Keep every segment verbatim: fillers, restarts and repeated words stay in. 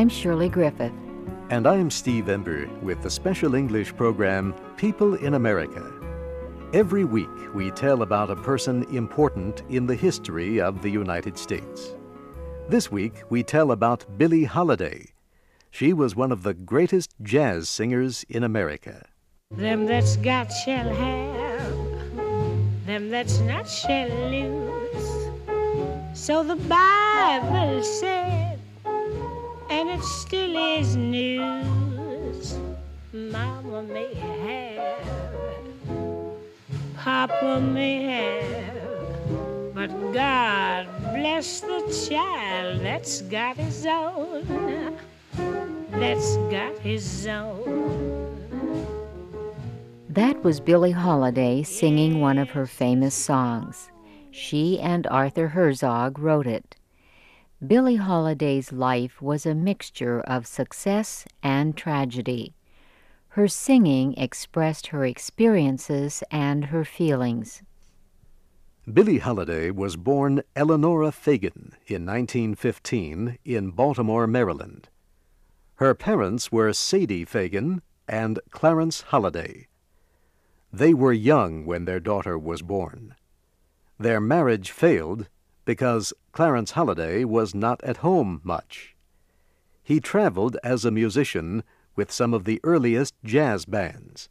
I'm Shirley Griffith. And I'm Steve Ember with the special English program, People in America. Every week, we tell about a person important in the history of the United States. This week, we tell about Billie Holiday. She was one of the greatest jazz singers in America. Them that's got shall have, them that's not shall lose. So the Bible said, and it still is news. Mama may have, Papa may have, but God bless the child that's got his own, that's got his own. That was Billie Holiday singing one of her famous songs. She and Arthur Herzog wrote it. Billie Holiday's life was a mixture of success and tragedy. Her singing expressed her experiences and her feelings. Billie Holiday was born Eleanora Fagan in nineteen fifteen in Baltimore, Maryland. Her parents were Sadie Fagan and Clarence Holiday. They were young when their daughter was born. Their marriage failed because Clarence Holiday was not at home much. He traveled as a musician with some of the earliest jazz bands.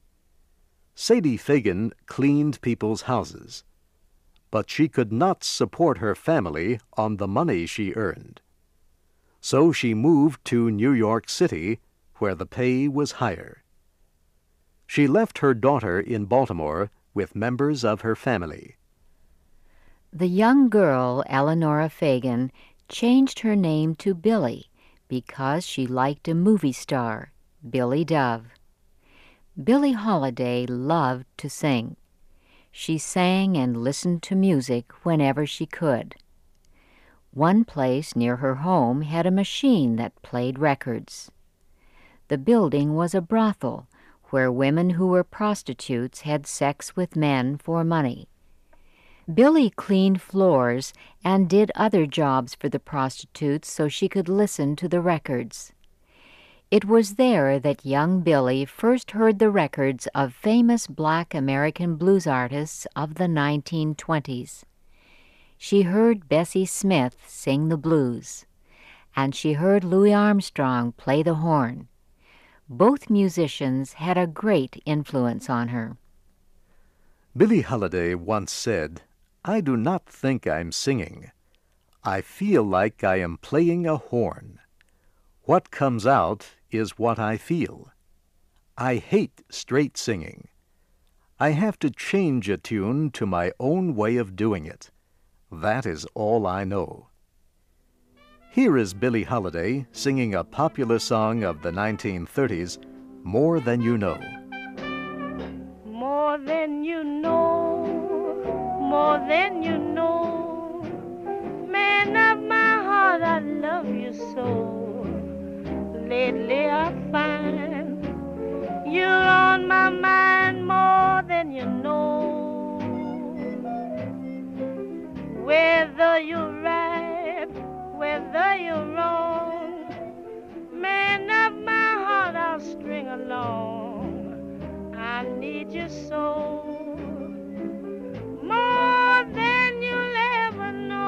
Sadie Fagan cleaned people's houses, but she could not support her family on the money she earned. So she moved to New York City, where the pay was higher. She left her daughter in Baltimore with members of her family. The young girl, Eleanora Fagan, changed her name to Billie because she liked a movie star, Billy Dove. Billie Holiday loved to sing. She sang and listened to music whenever she could. One place near her home had a machine that played records. The building was a brothel where women who were prostitutes had sex with men for money. Billie cleaned floors and did other jobs for the prostitutes so she could listen to the records. It was there that young Billie first heard the records of famous black American blues artists of the nineteen twenties. She heard Bessie Smith sing the blues, and she heard Louis Armstrong play the horn. Both musicians had a great influence on her. Billie Holiday once said, "I do not think I'm singing. I feel like I am playing a horn. What comes out is what I feel. I hate straight singing. I have to change a tune to my own way of doing it. That is all I know." Here is Billie Holiday singing a popular song of the nineteen thirties, More Than You Know. More than you know, more than you know, man of my heart, I love you so. Lately I find you're on my mind more than you know. Whether you're right, whether you're wrong, man of my heart, I'll string along. I need you so, more than you'll ever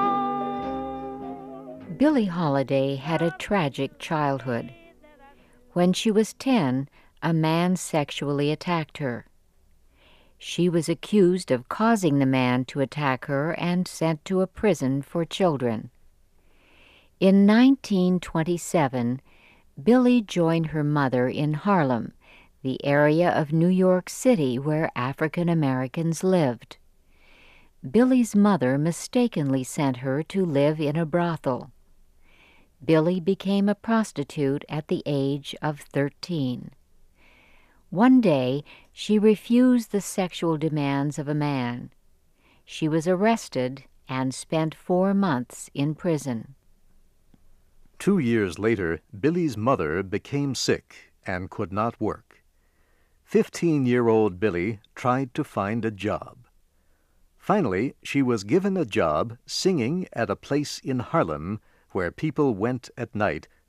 know. Billie Holiday had a tragic childhood. When she was ten, a man sexually attacked her. She was accused of causing the man to attack her and sent to a prison for children. In nineteen twenty-seven, Billie joined her mother in Harlem, the area of New York City where African Americans lived. Billie's mother mistakenly sent her to live in a brothel. Billie became a prostitute at the age of thirteen. One day, she refused the sexual demands of a man. She was arrested and spent four months in prison. Two years later, Billie's mother became sick and could not work. Fifteen-year-old Billie tried to find a job. Finally, she was given a job singing at a place in Harlem where people went at night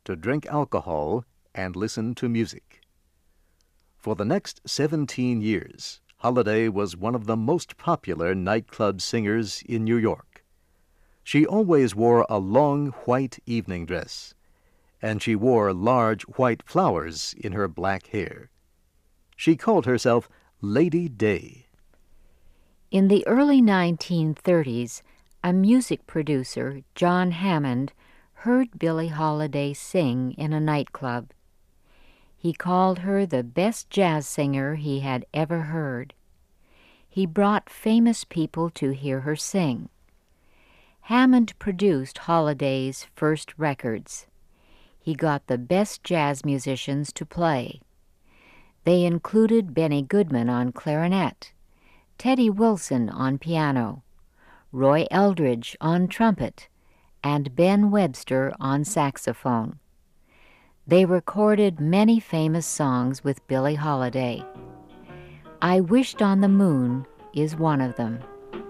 to drink alcohol and listen to music. For the next seventeen years, Holiday was one of the most popular nightclub singers in New York. She always wore a long white evening dress, and she wore large white flowers in her black hair. She called herself Lady Day. In the early nineteen thirties, a music producer, John Hammond, heard Billie Holiday sing in a nightclub. He called her the best jazz singer he had ever heard. He brought famous people to hear her sing. Hammond produced Holiday's first records. He got the best jazz musicians to play. They included Benny Goodman on clarinet, Teddy Wilson on piano, Roy Eldridge on trumpet, and Ben Webster on saxophone. They recorded many famous songs with Billie Holiday. I Wished on the Moon is one of them.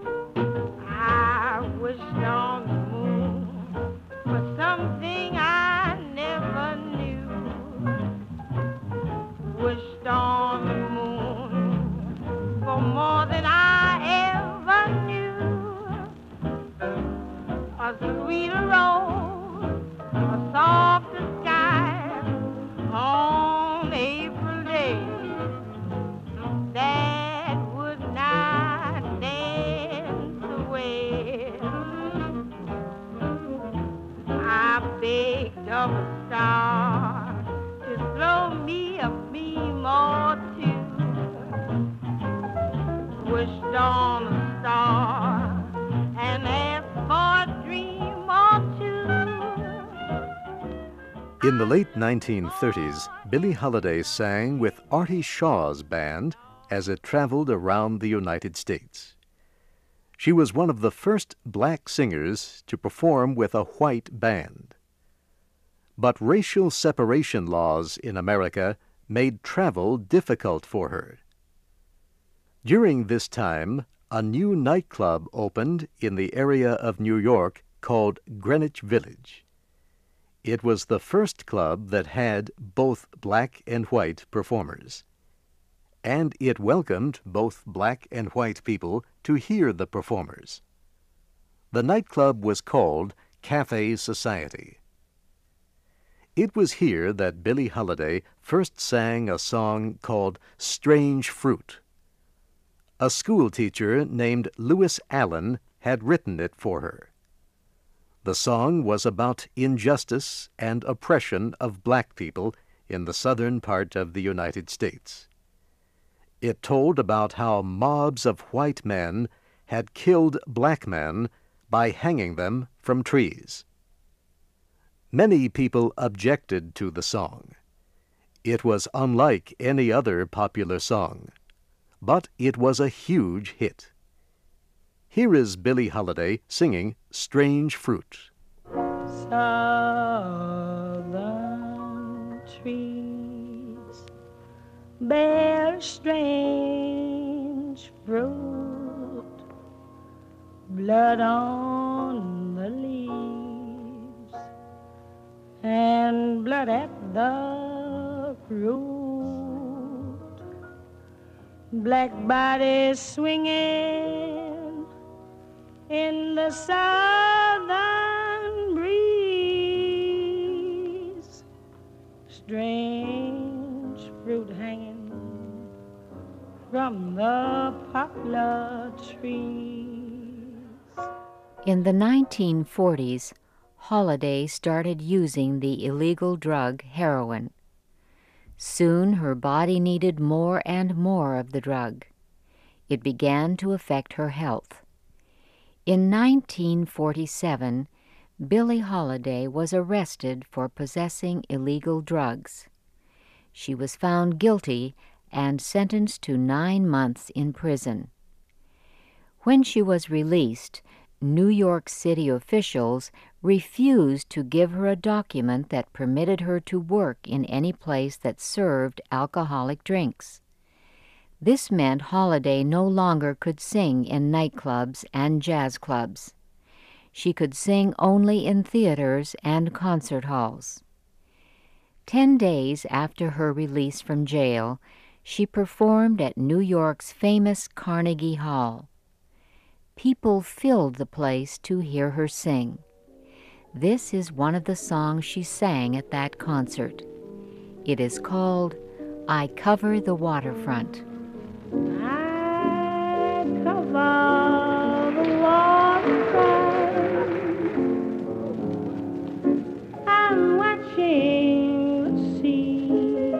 I wished on the moon for something I never knew. Wished on the moon for more than I ever knew. A sweeter rose, a softer sky on April day that would not dance away. I begged of a star to throw me a beam or two. Wished on a star and asked for a dream or two. In the late nineteen thirties, Billie Holiday sang with Artie Shaw's band as it traveled around the United States. She was one of the first black singers to perform with a white band. But racial separation laws in America made travel difficult for her. During this time, a new nightclub opened in the area of New York called Greenwich Village. It was the first club that had both black and white performers, and it welcomed both black and white people to hear the performers. The nightclub was called Cafe Society. It was here that Billie Holiday first sang a song called Strange Fruit. A schoolteacher named Lewis Allen had written it for her. The song was about injustice and oppression of black people in the southern part of the United States. It told about how mobs of white men had killed black men by hanging them from trees. Many people objected to the song. It was unlike any other popular song, but it was a huge hit. Here is Billie Holiday singing Strange Fruit. Southern trees bear strange fruit, blood on the leaves and blood at the root. Black bodies swinging in the southern breeze, strange fruit hanging from the poplar trees. In the nineteen forties, Holiday started using the illegal drug heroin. Soon her body needed more and more of the drug. It began to affect her health. In nineteen forty-seven, Billie Holiday was arrested for possessing illegal drugs. She was found guilty and sentenced to nine months in prison. When she was released, New York City officials refused to give her a document that permitted her to work in any place that served alcoholic drinks. This meant Holiday no longer could sing in nightclubs and jazz clubs. She could sing only in theaters and concert halls. Ten days after her release from jail, she performed at New York's famous Carnegie Hall. People filled the place to hear her sing. This is one of the songs she sang at that concert. It is called I Cover the Waterfront. I cover the waterfront. I'm watching the sea.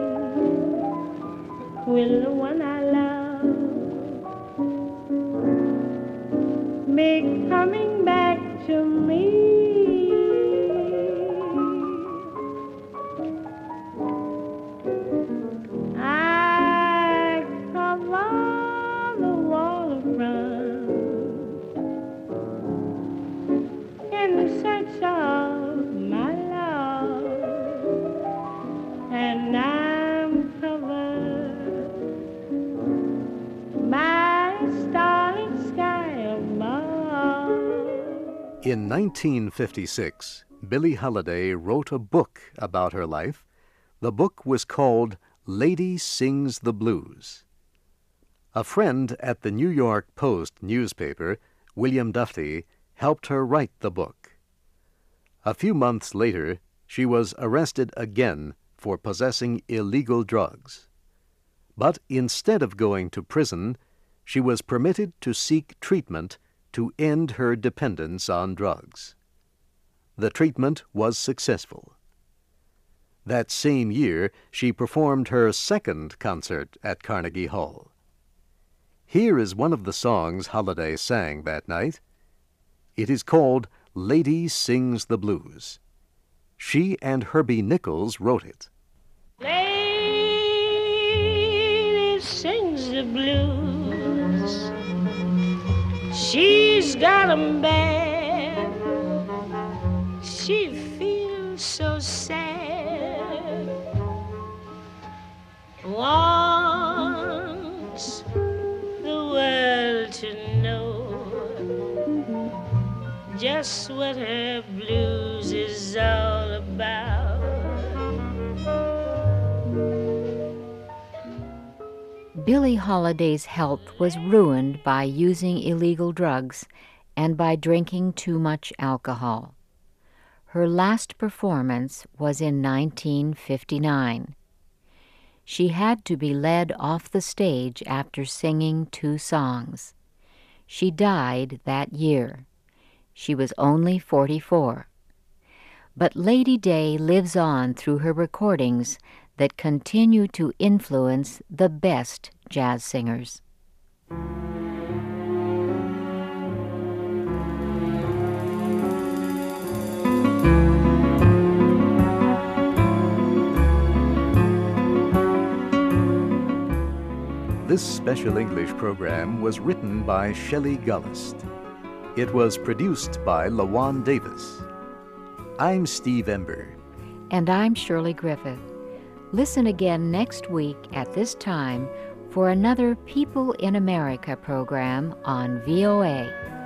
Will the one I love be coming back to me? I cover the waterfront in search of my love, and I'm covered by a starlit sky above. In nineteen fifty-six, Billie Holiday wrote a book about her life. The book was called Lady Sings the Blues. A friend at the New York Post newspaper, William Duffy, helped her write the book. A few months later, she was arrested again for possessing illegal drugs. But instead of going to prison, she was permitted to seek treatment to end her dependence on drugs. The treatment was successful. That same year, she performed her second concert at Carnegie Hall. Here is one of the songs Holiday sang that night. It is called Lady Sings the Blues. She and Herbie Nichols wrote it. Lady sings the blues. She's got 'em bad. She feels so sad. Wants the world to know just what her blues is all about. Billie Holiday's health was ruined by using illegal drugs and by drinking too much alcohol. Her last performance was in nineteen fifty-nine. She had to be led off the stage after singing two songs. She died that year. She was only forty-four. But Lady Day lives on through her recordings that continue to influence the best jazz singers. This special English program was written by Shelley Gullist. It was produced by LaJuan Davis. I'm Steve Ember. And I'm Shirley Griffith. Listen again next week at this time for another People in America program on V O A.